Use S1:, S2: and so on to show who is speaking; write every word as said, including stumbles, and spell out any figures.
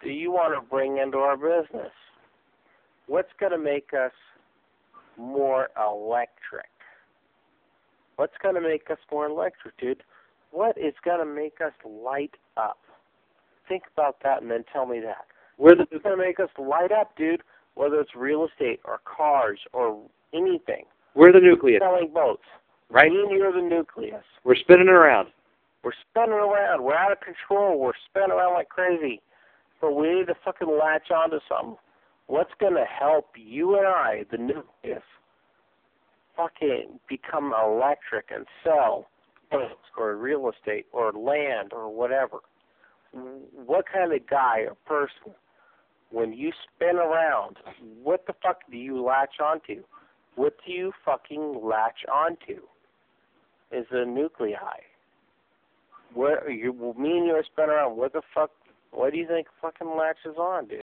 S1: do you want to bring into our business? What's going to make us more electric? What's going to make us more electric, dude? What is going to make us light up? Think about that and then tell me that.
S2: We're the
S1: What's going to make us light up, dude? Whether it's real estate or cars or anything.
S2: we're the nucleus,
S1: Selling boats.
S2: right?
S1: Me and you're the nucleus.
S2: We're spinning around.
S1: We're spinning around. We're out of control. We're spinning around like crazy. But we need to fucking latch onto something. What's going to help you and I, the nucleus, fucking become electric and sell boats or real estate or land or whatever? What kind of guy or person, when you spin around, what the fuck do you latch onto? What do you fucking latch onto? Is the nuclei. Where you, me and you are spinning around. What the fuck? What do you think fucking latches on, dude?